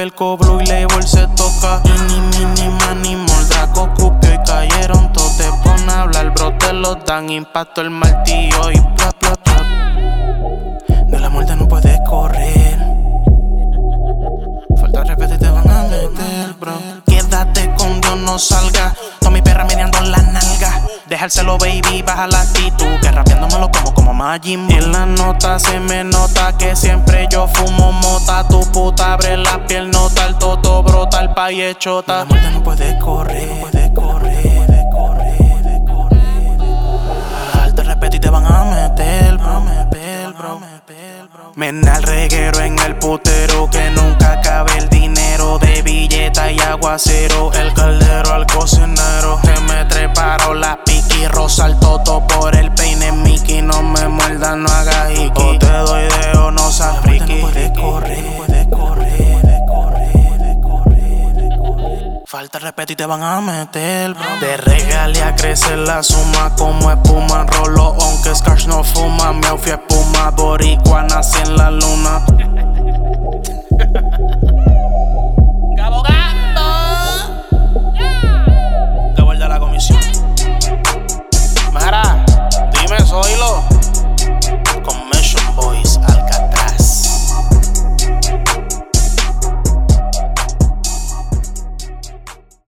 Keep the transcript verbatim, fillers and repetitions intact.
Pelco, Blue y Label se toca. Mini, mini, mani, Moldraco, Cupio y cayeron todos. Te pon a hablar, bro, te los dan. Impacto el martillo y bla, bla, bla. De la muerte no puedes correr. Falta respeto y te van a meter, bro. Quédate con Dios, no salga. Toda mi perra meneando la nalga. Dejárselo, baby, baja la actitud. Que rapeándomelo como como Majin Buu. En la nota se me nota que siempre yo fumo mota. Tu puta abre la piel, nota el toto, brota el pay hechota. La muerte no puede correr, no puede correr, de correr, de correr. Falta respeto y te van a meter, bro, meter, bro. Mena el reguero en el putero, que nunca acabe el dinero. De billeta y aguacero, el caldero al cocinero. Que me treparon la piqui, rosa el toto por el peine Mickey. No me muerdas, no hagas hiki. O te doy dedo, no seas friki. No puede correr, no puede correr, de correr, de correr, de correr. Falta respeto y te van a meter, bro. De regalia crece la suma como espuma. Rolo, aunque Scratch no fuma. Me fui espuma, boricua, nací en la luna.